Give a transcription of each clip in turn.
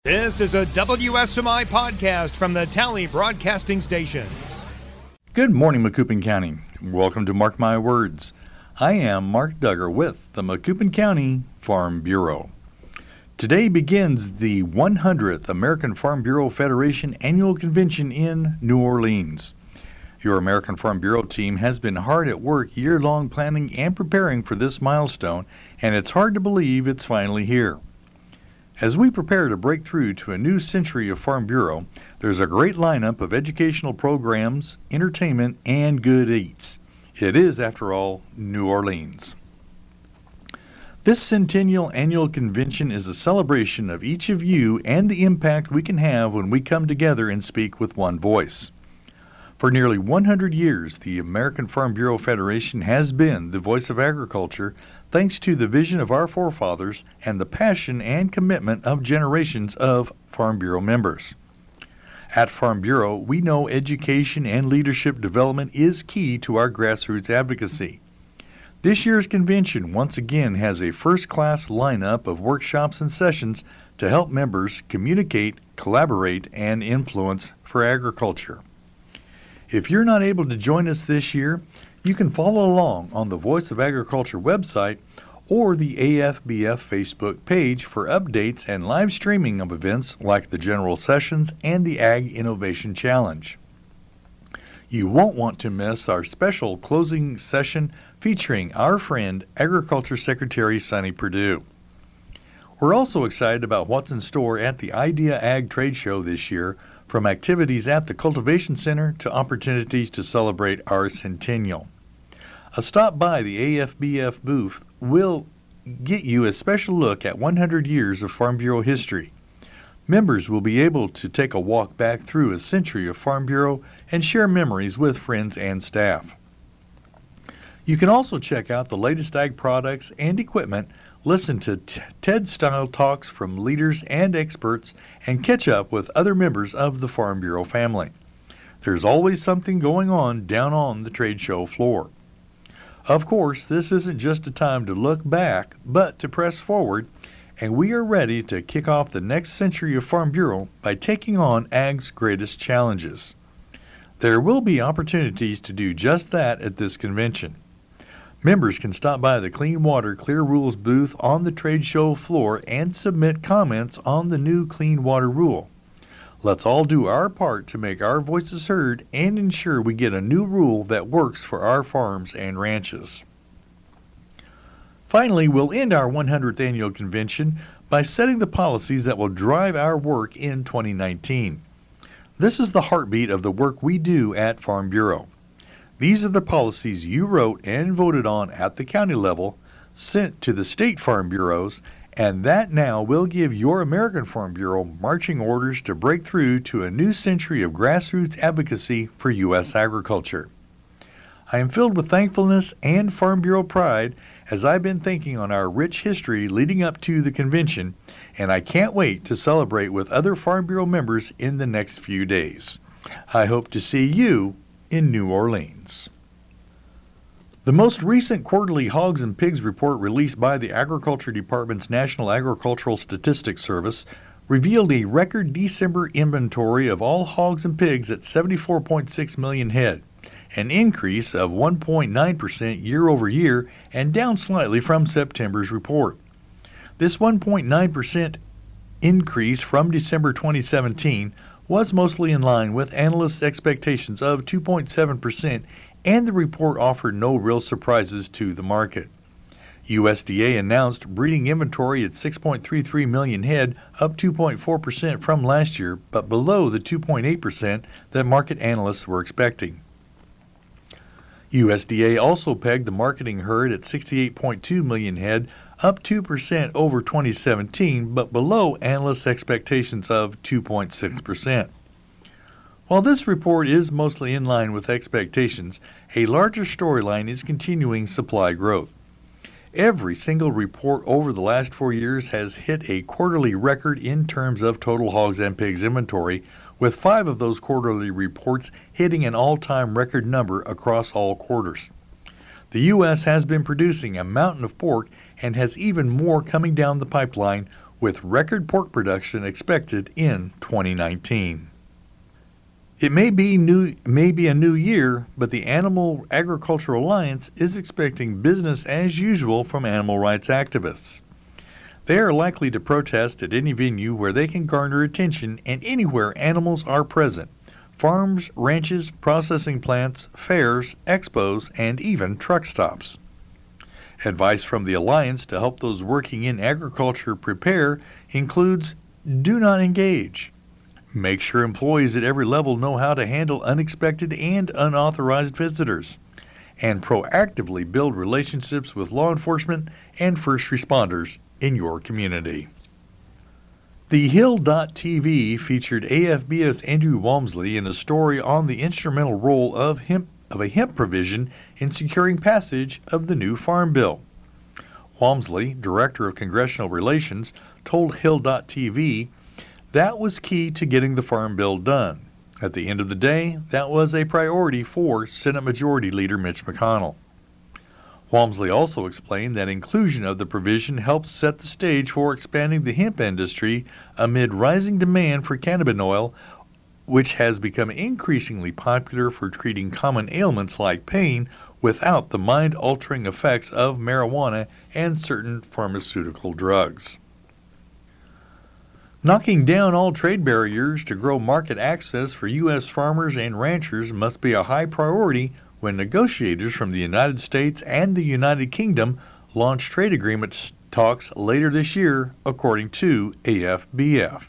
This is a WSMI podcast from the Tally Broadcasting Station. Good morning, Macoupin County. Welcome to Mark My Words. I am Mark Duggar with the Macoupin County Farm Bureau. Today begins the 100th American Farm Bureau Federation Annual Convention in New Orleans. Your American Farm Bureau team has been hard at work year-long planning and preparing for this milestone, and it's hard to believe it's finally here. As we prepare to break through to a new century of Farm Bureau, there's a great lineup of educational programs, entertainment, and good eats. It is, after all, New Orleans. This centennial annual convention is a celebration of each of you and the impact we can have when we come together and speak with one voice. For nearly 100 years, the American Farm Bureau Federation has been the voice of agriculture, thanks to the vision of our forefathers and the passion and commitment of generations of Farm Bureau members. At Farm Bureau, we know education and leadership development is key to our grassroots advocacy. This year's convention once again has a first-class lineup of workshops and sessions to help members communicate, collaborate, and influence for agriculture. If you're not able to join us this year, you can follow along on the Voice of Agriculture website or the AFBF Facebook page for updates and live streaming of events like the General Sessions and the Ag Innovation Challenge. You won't want to miss our special closing session featuring our friend Agriculture Secretary Sonny Perdue. We're also excited about what's in store at the Idea Ag Trade Show this year, from activities at the Cultivation Center to opportunities to celebrate our centennial. A stop by the AFBF booth will get you a special look at 100 years of Farm Bureau history. Members will be able to take a walk back through a century of Farm Bureau and share memories with friends and staff. You can also check out the latest ag products and equipment, listen to TED-style talks from leaders and experts, and catch up with other members of the Farm Bureau family. There's always something going on down on the trade show floor. Of course, this isn't just a time to look back, but to press forward, and we are ready to kick off the next century of Farm Bureau by taking on Ag's greatest challenges. There will be opportunities to do just that at this convention. Members can stop by the Clean Water Clear Rules booth on the trade show floor and submit comments on the new Clean Water Rule. Let's all do our part to make our voices heard and ensure we get a new rule that works for our farms and ranches. Finally, we'll end our 100th annual convention by setting the policies that will drive our work in 2019. This is the heartbeat of the work we do at Farm Bureau. These are the policies you wrote and voted on at the county level, sent to the state farm bureaus, and that now will give your American Farm Bureau marching orders to break through to a new century of grassroots advocacy for U.S. agriculture. I am filled with thankfulness and Farm Bureau pride as I've been thinking on our rich history leading up to the convention, and I can't wait to celebrate with other Farm Bureau members in the next few days. I hope to see you in New Orleans. The most recent quarterly Hogs and Pigs report released by the Agriculture Department's National Agricultural Statistics Service revealed a record December inventory of all hogs and pigs at 74.6 million head, an increase of 1.9% year over year and down slightly from September's report. This 1.9% increase from December 2017 was mostly in line with analysts' expectations of 2.7%, and the report offered no real surprises to the market. USDA announced breeding inventory at 6.33 million head, up 2.4% from last year, but below the 2.8% that market analysts were expecting. USDA also pegged the marketing herd at 68.2 million head, up 2% over 2017, but below analysts' expectations of 2.6%. While this report is mostly in line with expectations, a larger storyline is continuing supply growth. Every single report over the last 4 years has hit a quarterly record in terms of total hogs and pigs inventory, with 5 of those quarterly reports hitting an all-time record number across all quarters. The U.S. has been producing a mountain of pork and has even more coming down the pipeline, with record pork production expected in 2019. It may be a new year, but the Animal Agriculture Alliance is expecting business as usual from animal rights activists. They are likely to protest at any venue where they can garner attention and anywhere animals are present: farms, ranches, processing plants, fairs, expos, and even truck stops. Advice from the Alliance to help those working in agriculture prepare includes: do not engage. Make sure employees at every level know how to handle unexpected and unauthorized visitors, and proactively build relationships with law enforcement and first responders in your community. The Hill.TV featured AFB's Andrew Walmsley in a story on the instrumental role of a hemp provision in securing passage of the new Farm Bill. Walmsley, Director of Congressional Relations, told Hill.TV that was key to getting the Farm Bill done. At the end of the day, that was a priority for Senate Majority Leader Mitch McConnell. Walmsley also explained that inclusion of the provision helps set the stage for expanding the hemp industry amid rising demand for cannabinoid, which has become increasingly popular for treating common ailments like pain without the mind-altering effects of marijuana and certain pharmaceutical drugs. Knocking down all trade barriers to grow market access for U.S. farmers and ranchers must be a high priority when negotiators from the United States and the United Kingdom launch trade agreement talks later this year, according to AFBF.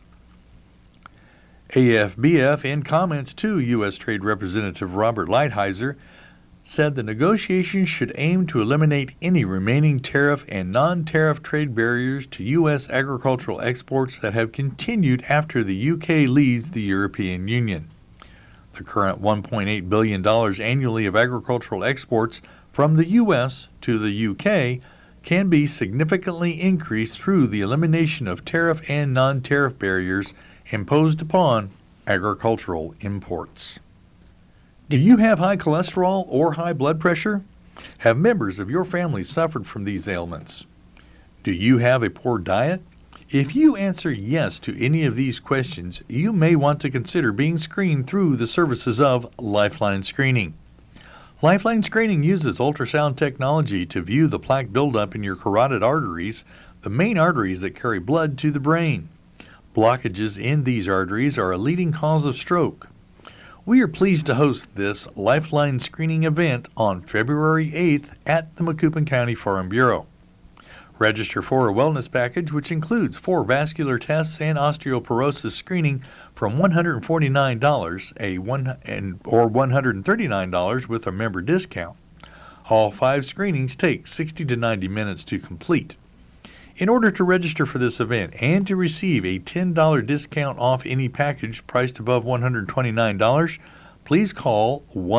AFBF, in comments to U.S. Trade Representative Robert Lighthizer, said the negotiations should aim to eliminate any remaining tariff and non-tariff trade barriers to U.S. agricultural exports that have continued after the UK leaves the European Union. The current $1.8 billion annually of agricultural exports from the U.S. to the UK can be significantly increased through the elimination of tariff and non-tariff barriers imposed upon agricultural imports. Do you have high cholesterol or high blood pressure? Have members of your family suffered from these ailments? Do you have a poor diet? If you answer yes to any of these questions, you may want to consider being screened through the services of Lifeline Screening. Lifeline Screening uses ultrasound technology to view the plaque buildup in your carotid arteries, the main arteries that carry blood to the brain. Blockages in these arteries are a leading cause of stroke. We are pleased to host this Lifeline Screening event on February 8th at the Macoupin County Farm Bureau. Register for a wellness package which includes 4 vascular tests and osteoporosis screening from $149 or $139 with a member discount. All 5 screenings take 60 to 90 minutes to complete. In order to register for this event and to receive a $10 discount off any package priced above $129, please call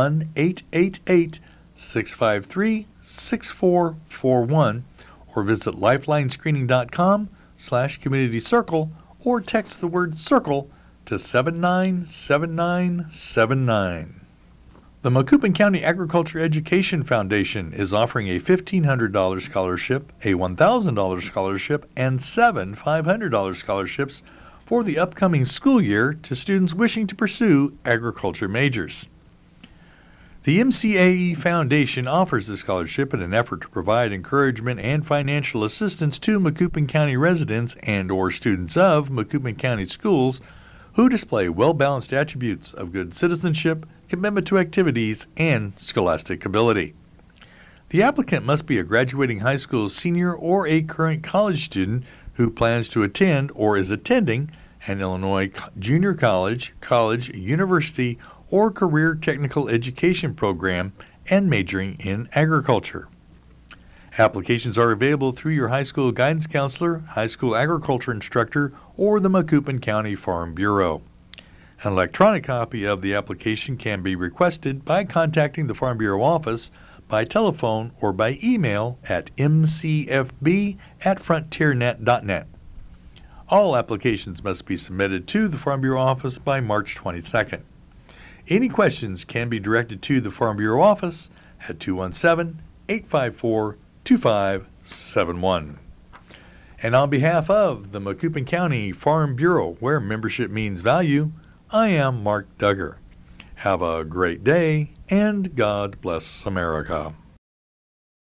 1-888-653-6441 or visit lifelinescreening.com/community-circle or text the word CIRCLE to 797979. The Macoupin County Agriculture Education Foundation is offering a $1,500 scholarship, a $1,000 scholarship, and 7 $500 scholarships for the upcoming school year to students wishing to pursue agriculture majors. The MCAE Foundation offers the scholarship in an effort to provide encouragement and financial assistance to Macoupin County residents and/or students of Macoupin County schools who display well-balanced attributes of good citizenship, commitment to activities, and scholastic ability. The applicant must be a graduating high school senior or a current college student who plans to attend or is attending an Illinois junior college, university, or career technical education program and majoring in agriculture. Applications are available through your high school guidance counselor, high school agriculture instructor, or the Macoupin County Farm Bureau. An electronic copy of the application can be requested by contacting the Farm Bureau office by telephone or by email at mcfb@frontiernet.net. All applications must be submitted to the Farm Bureau office by March 22nd. Any questions can be directed to the Farm Bureau office at 217-854-2571. And on behalf of the Macoupin County Farm Bureau, where membership means value, I am Mark Duggar. Have a great day, and God bless America.